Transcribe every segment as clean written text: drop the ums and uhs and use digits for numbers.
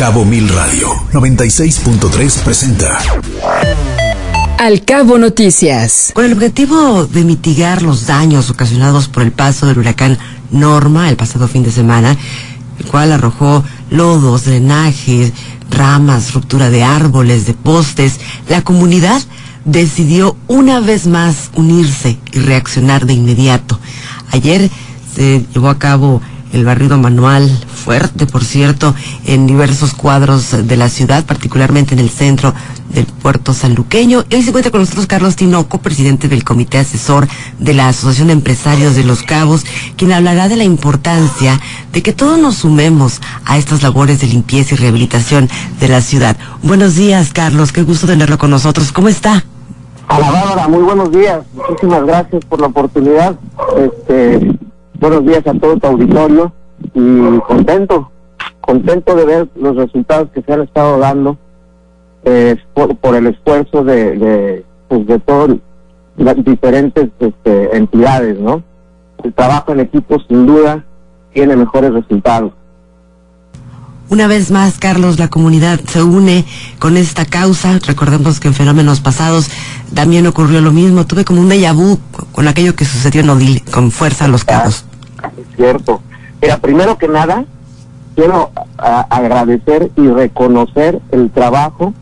Cabo Mil Radio 96.3 presenta Al Cabo Noticias. Con el objetivo de mitigar los daños ocasionados por el paso del huracán Norma el pasado fin de semana, el cual arrojó lodos, drenajes, ramas, ruptura de árboles, de postes, la comunidad decidió una vez más unirse y reaccionar de inmediato. Ayer se llevó a cabo el barrido manual, fuerte por cierto, en diversos cuadros de la ciudad, particularmente en el centro del puerto sanluqueño. Y hoy se encuentra con nosotros Carlos Tinoco, presidente del comité asesor de la Asociación de Empresarios de Los Cabos, quien hablará de la importancia de que todos nos sumemos a estas labores de limpieza y rehabilitación de la ciudad. Buenos días, Carlos, qué gusto tenerlo con nosotros. ¿Cómo está? Hola, Bárbara, muy buenos días. Muchísimas gracias por la oportunidad. Buenos días a todo tu auditorio y contento de ver los resultados que se han estado dando por el esfuerzo de todas las diferentes entidades, ¿no? El trabajo en equipo sin duda tiene mejores resultados. Una vez más, Carlos, la comunidad se une con esta causa. Recordemos que en fenómenos pasados también ocurrió lo mismo. Tuve como un déjà vu con aquello que sucedió en Odil, con Fuerza a Los Cabos. Es cierto. Mira, primero que nada, quiero agradecer y reconocer el trabajo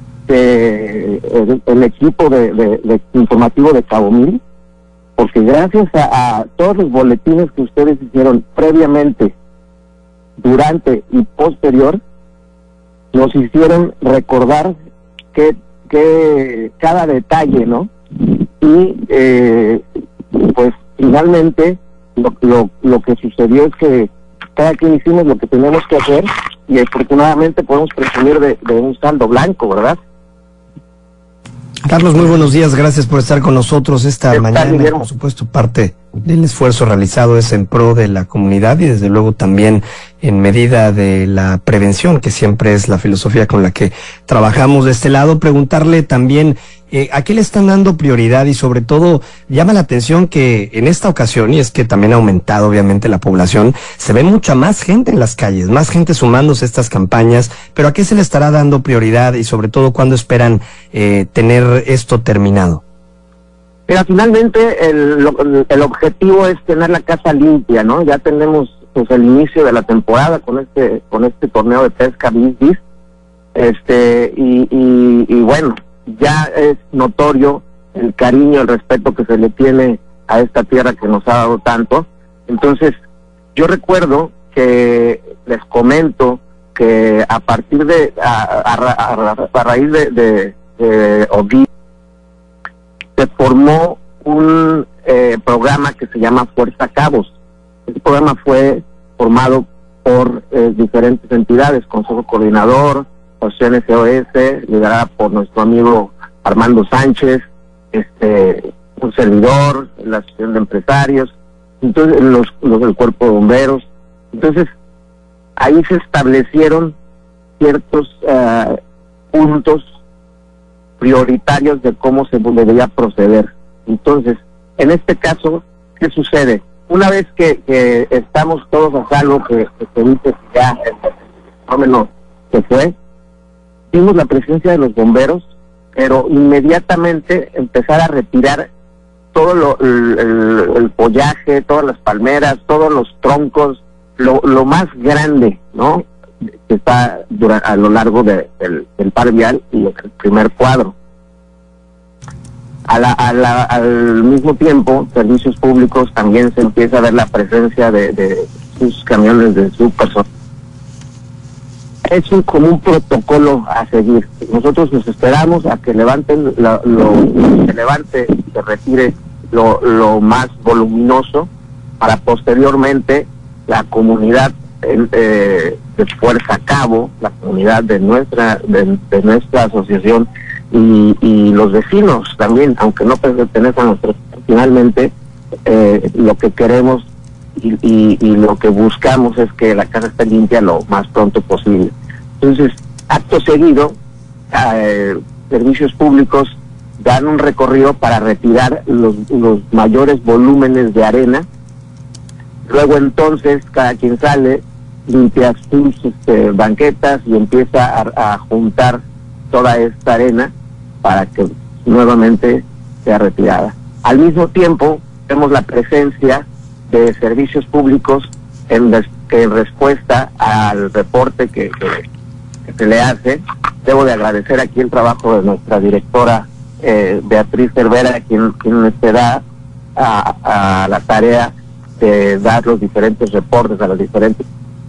del equipo de informativo de Cabo Mil, porque gracias a todos los boletines que ustedes hicieron previamente, durante y posterior, nos hicieron recordar que cada detalle, ¿no? Y pues finalmente lo que sucedió es que cada quien hicimos lo que teníamos que hacer y afortunadamente podemos presumir de un saldo blanco, ¿verdad? Carlos, muy buenos días, gracias por estar con nosotros esta mañana. Por supuesto, parte del esfuerzo realizado es en pro de la comunidad y desde luego también en medida de la prevención, que siempre es la filosofía con la que trabajamos de este lado. Preguntarle también a qué le están dando prioridad y sobre todo llama la atención que en esta ocasión, y es que también ha aumentado obviamente la población, se ve mucha más gente en las calles, más gente sumándose a estas campañas, pero ¿a qué se le estará dando prioridad y sobre todo cuándo esperan tener esto terminado? Pero finalmente el objetivo es tener la casa limpia, ¿no? Ya tenemos pues el inicio de la temporada con este torneo de pesca bis y bueno, ya es notorio el cariño, el respeto que se le tiene a esta tierra que nos ha dado tanto. Entonces, yo recuerdo que les comento que a partir de a raíz de Odil se formó un programa que se llama Fuerza Cabos. Este programa fue formado por diferentes entidades, Consejo Coordinador, Asociación SOS, liderada por nuestro amigo Armando Sánchez, un servidor, la Asociación de Empresarios, entonces los del Cuerpo de Bomberos. Entonces, ahí se establecieron ciertos puntos prioritarios de cómo se debería proceder. Entonces, en este caso, ¿qué sucede? Una vez que estamos todos a salvo, que se dice que ya el fenómeno se fue, vimos la presencia de los bomberos, pero inmediatamente empezar a retirar todo el follaje, todas las palmeras, todos los troncos, lo más grande, ¿no?, que está a lo largo del par vial y el primer cuadro. Al mismo tiempo, servicios públicos también se empieza a ver la presencia de sus camiones, de su personal. Es como un protocolo a seguir. Nosotros nos esperamos a que levanten se retire lo más voluminoso para posteriormente la comunidad de Fuerza Cabo, la comunidad de nuestra asociación y los vecinos también, aunque no pertenecen a nosotros, finalmente lo que queremos y lo que buscamos es que la casa esté limpia lo más pronto posible. Entonces, acto seguido, servicios públicos dan un recorrido para retirar los mayores volúmenes de arena. Luego entonces cada quien sale limpia sus banquetas y empieza a juntar toda esta arena para que nuevamente sea retirada. Al mismo tiempo, vemos la presencia de servicios públicos en respuesta al reporte que se le hace. Debo de agradecer aquí el trabajo de nuestra directora Beatriz Cervera, quien se da a la tarea de dar los diferentes reportes a los diferentes.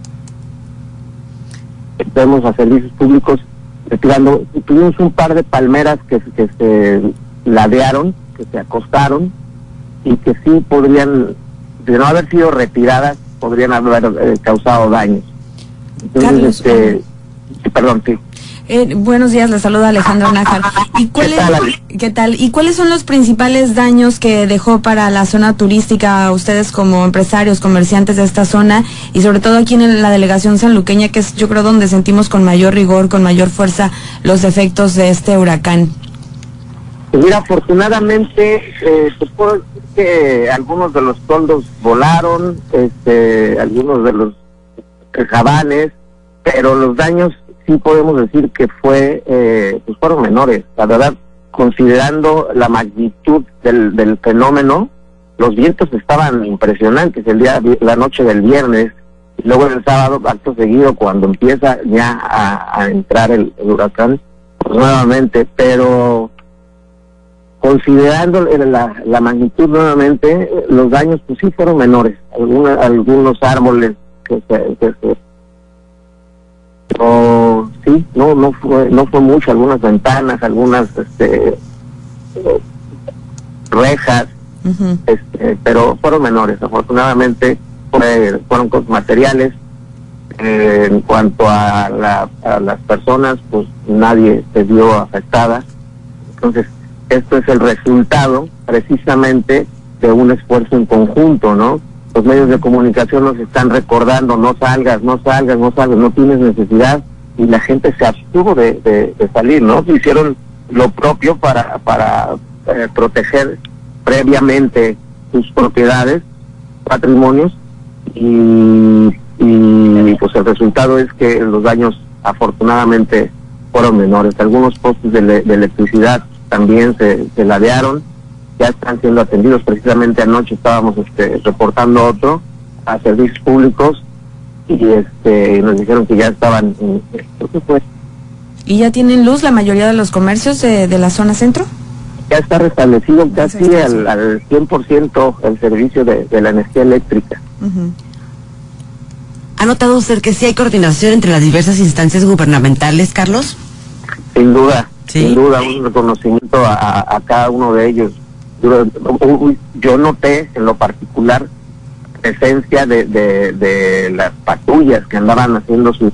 Vemos a servicios públicos retirando. Tuvimos un par de palmeras que se ladearon, que se acostaron y que sí podrían, de no haber sido retiradas, podrían haber causado daños. Entonces, Carlos, perdón, sí. Buenos días, le saluda Alejandra Nájar. ¿Qué tal? ¿Y cuáles son los principales daños que dejó para la zona turística a ustedes como empresarios, comerciantes de esta zona y sobre todo aquí en la delegación sanluqueña, que es yo creo donde sentimos con mayor rigor, con mayor fuerza los efectos de este huracán? Pues mira, afortunadamente se puede decir que algunos de los toldos volaron, algunos de los jabanes, pero los daños sí podemos decir que pues fueron menores. La verdad, considerando la magnitud del fenómeno, los vientos estaban impresionantes la noche del viernes, y luego el sábado, acto seguido, cuando empieza ya a entrar el huracán, pues nuevamente, pero considerando la magnitud nuevamente, los daños pues sí fueron menores. Algunos árboles que se pero sí, no fue mucho, algunas ventanas, algunas rejas, pero fueron menores. Afortunadamente fueron cosas materiales. En cuanto a las personas, pues nadie se vio afectada. Entonces, esto es el resultado precisamente de un esfuerzo en conjunto, ¿no? Los medios de comunicación nos están recordando, no salgas, no tienes necesidad, y la gente se abstuvo de salir, ¿no? Hicieron lo propio para proteger previamente sus propiedades, patrimonios, y pues el resultado es que los daños afortunadamente fueron menores. Algunos postes de electricidad también se ladearon, ya están siendo atendidos. Precisamente anoche estábamos reportando otro a servicios públicos y nos dijeron que ya estaban, ¿Y ya tienen luz la mayoría de los comercios de la zona centro? Ya está restablecido casi al 100% el servicio de la energía eléctrica. ¿Ha notado usted que sí hay coordinación entre las diversas instancias gubernamentales, Carlos? Sin duda, ¿sí? Sin duda, un reconocimiento a cada uno de ellos. Yo noté en lo particular presencia de las patrullas que andaban haciendo sus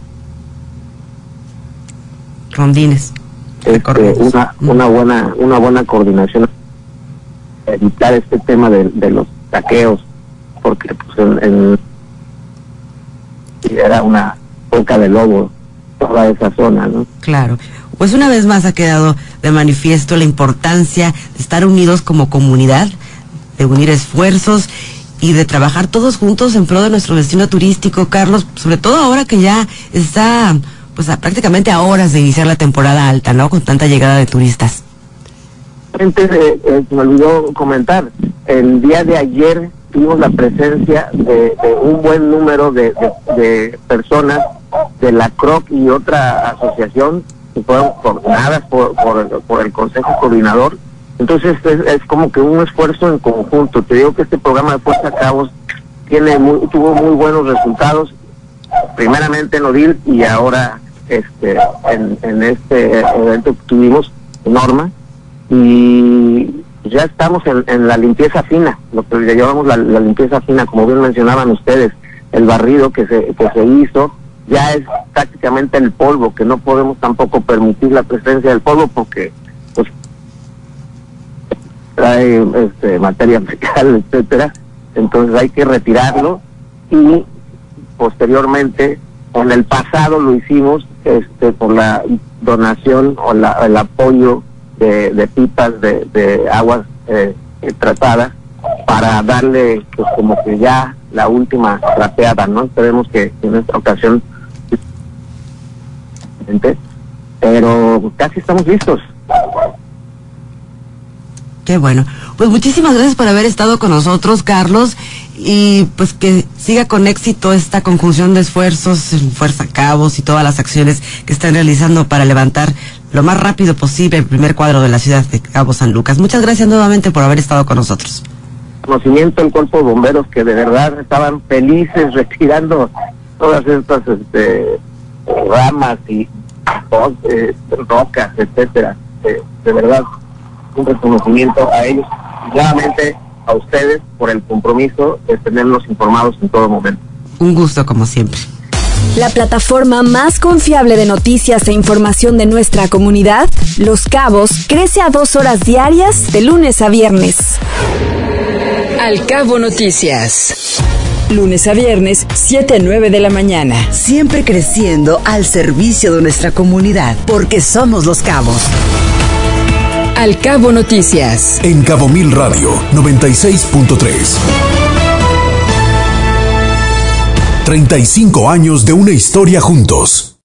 rondines, una buena coordinación, evitar este tema de los saqueos, porque pues era una boca de lobo toda esa zona, ¿no? Claro. Pues una vez más ha quedado de manifiesto la importancia de estar unidos como comunidad, de unir esfuerzos y de trabajar todos juntos en pro de nuestro destino turístico, Carlos, sobre todo ahora que ya está pues prácticamente a horas de iniciar la temporada alta, ¿no? Con tanta llegada de turistas. Se me olvidó comentar, el día de ayer tuvimos la presencia de un buen número de personas de la CROC y otra asociación que fueron coordinadas por el Consejo Coordinador. Entonces es como que un esfuerzo en conjunto. Te digo que este programa de Fuerza Cabos tuvo muy buenos resultados, primeramente en Odil y ahora en este evento que tuvimos, Norma, y ya estamos en la limpieza fina, lo que le llamamos la limpieza fina, como bien mencionaban ustedes, el barrido que se hizo. Ya es prácticamente el polvo, que no podemos tampoco permitir la presencia del polvo porque pues trae materia fecal, etcétera. Entonces hay que retirarlo, y posteriormente, en el pasado lo hicimos por la donación o el apoyo de pipas de aguas tratadas, para darle pues como que ya la última trapeada, ¿no? Esperemos que en esta ocasión, pero casi estamos listos. Qué bueno. Pues muchísimas gracias por haber estado con nosotros, Carlos, y pues que siga con éxito esta conjunción de esfuerzos en Fuerza Cabos y todas las acciones que están realizando para levantar lo más rápido posible el primer cuadro de la ciudad de Cabo San Lucas. Muchas gracias nuevamente por haber estado con nosotros. Conocimiento el cuerpo de bomberos, que de verdad estaban felices retirando todas estas ramas y rocas, etcétera. De verdad, un reconocimiento a ellos y nuevamente a ustedes por el compromiso de tenernos informados en todo momento. Un gusto como siempre. La plataforma más confiable de noticias e información de nuestra comunidad, Los Cabos, crece a 2 horas diarias de lunes a viernes. Al Cabo Noticias. Lunes a viernes, 7 a 9 de la mañana. Siempre creciendo al servicio de nuestra comunidad, porque somos Los Cabos. Al Cabo Noticias. En Cabo Mil Radio 96.3. 35 años de una historia juntos.